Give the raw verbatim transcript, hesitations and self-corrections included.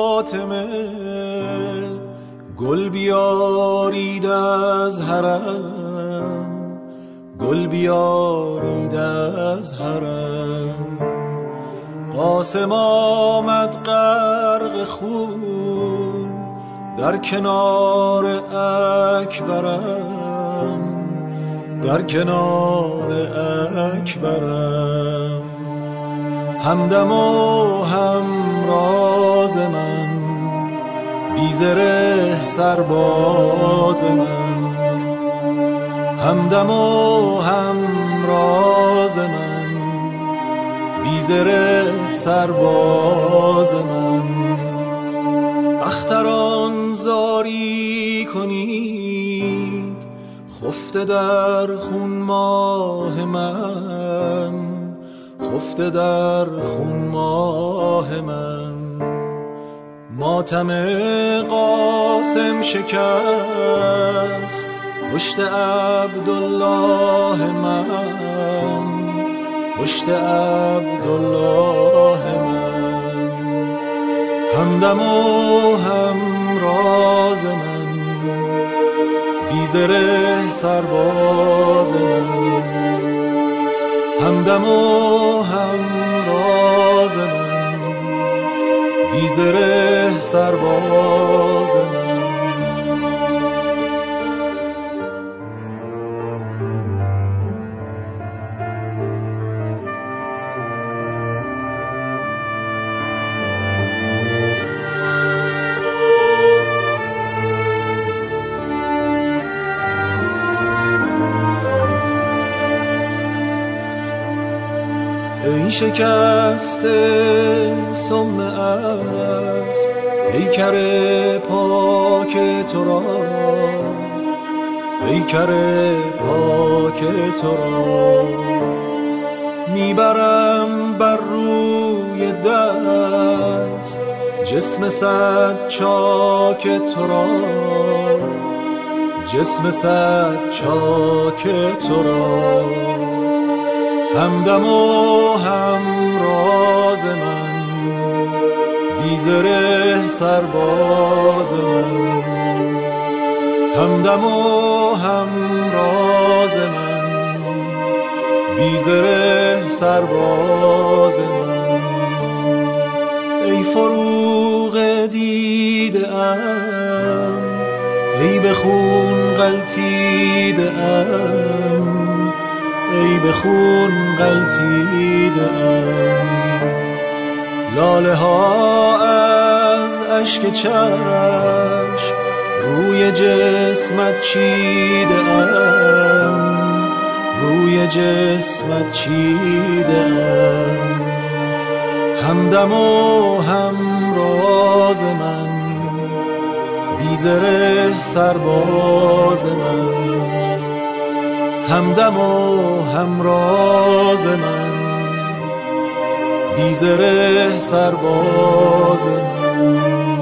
فاطمه گل بیارید از حرم، گل بیارید از حرم. قاسم آمد غرق خون در کنار اکبرم، در کنار اکبرم. همدم و همراز من، بی زره سرباز من. همدم و همراز من، بی زره سرباز من. اختران زاری کنید خفته در خون ماه من، خفته در خون ماه من. ماتم قاسم شکست پشت عبدالله من، پشت عبدالله من. همدم و همراز من، بی زره سرباز من. همدم و همراز من، بی زره سرباز من. ای شکسته سم اسب پیکر پاک تو را، پیکر پاک تو را. میبرم بر روی دست جسم صد چاک تو را، جسم صد چاک تو را. همدم و همراز من، بی زره سرباز من. همدم و همراز من، بی زره سرباز من. ای فروغ دیده ام، ای به خون غلتیده ام، ای به خون غلتیده ام. لاله ها از اشک چشم روی جسمت چیده ام، روی جسمت چیده ام. همدم و همراز من، بی زره سرباز من. همدم و همراز من، بی زره سرباز من.